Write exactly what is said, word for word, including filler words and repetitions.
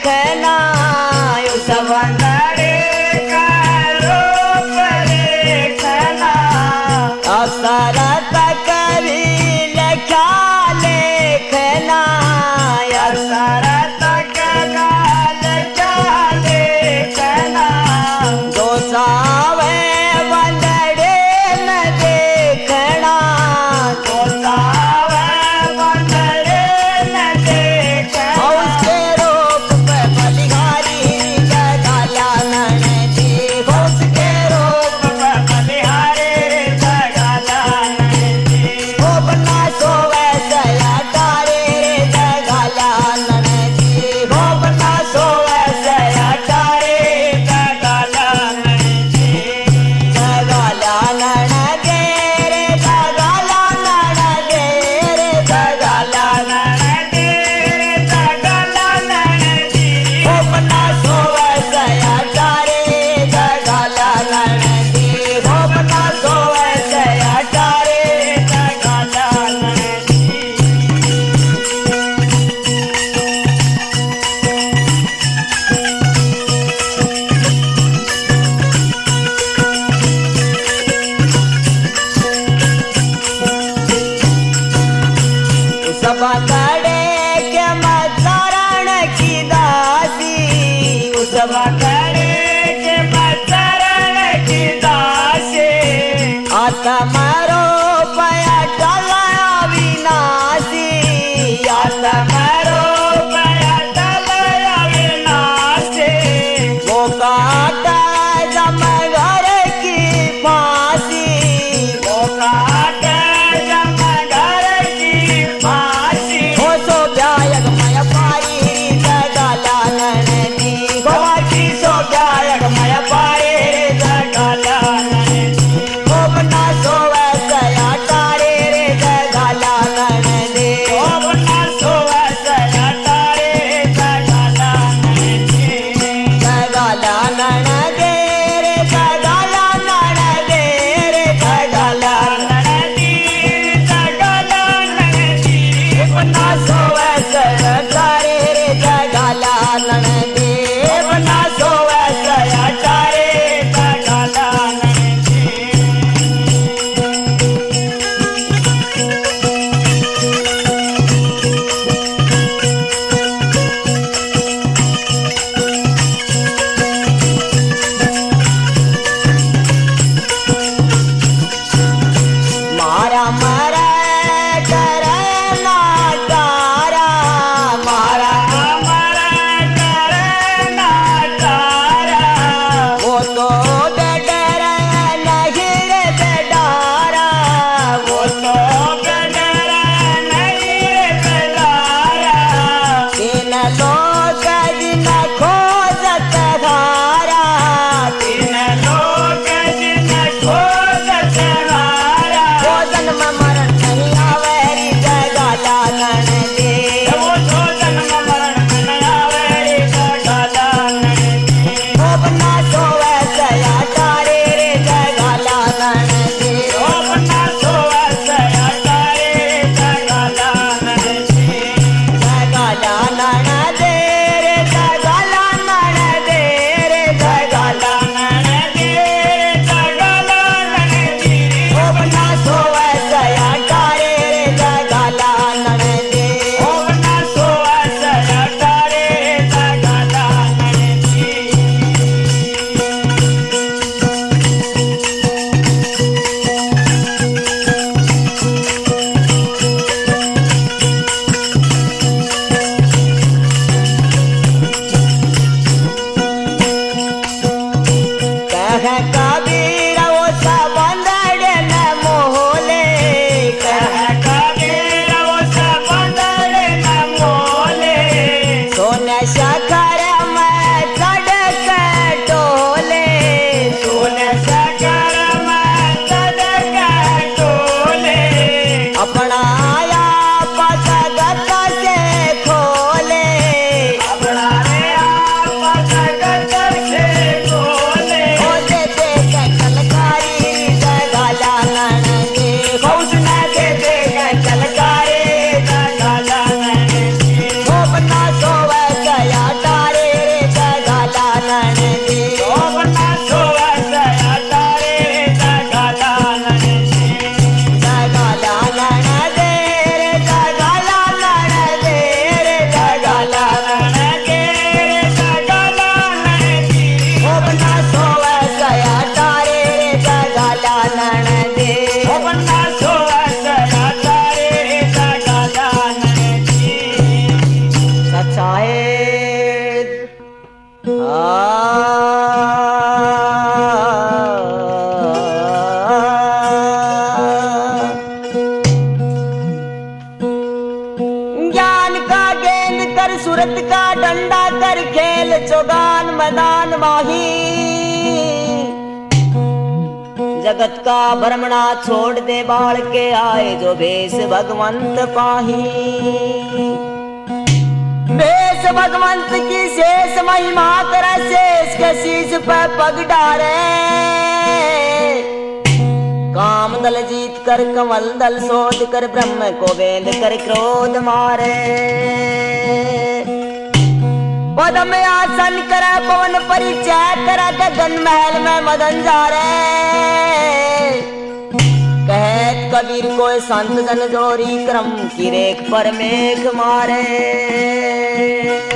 देखना उस बंदरे का रूप देखना अवसर तक भी लिखा लेखना अवसर तक लिखा लेखना दो सावे बंदरे न देखना दो सावे बंदरे न देखना उसके रूप पे बलिहारी जगाला नैनी उसके रूप पे बलिहारी जगाला नैनी ओ बना सोवे सया तारे जगाला नैनी ओ बना सोवे सया तारे जगाला नैनी जगाला नैनी रे जगाला नैनी रे जगाला नैनी रे जगाला नैनी ओ बना सोवे सया तारे जगाला नैनी ओ बना सोवे सया तारे जगाला नैनी उस बंदरे के मचरण की दासी उस बंदरे के मचरण की दासी आत्मरो पया टला विनाशी आत्मरो पया टला विनाशी वो काटा जमगर की फांसी वो काटा जमगर की फांसी हो सो गायक मय पारी जगाला नैनी गोवाची सो गायक मय पारी जगाला नैनी ओ बना सोवे ज्ञान का गेंद कर सूरत का डंडा कर खेल चौगान मैदान माही जगत का भ्रमणा छोड़ दे बाल के आए जो भेष भगवंत पाही भेष भगवंत की शेष महिमा कर शेष के शीश पर पग डारे काम दल जीत कर कमल दल शोध कर ब्रह्म को वेद कर क्रोध मारे पद में आसन करे पवन परिचय करे गगन महल में मदन जा रे कहत कबीर को संत जन जोरी क्रम की रेख पर मेघ मारे।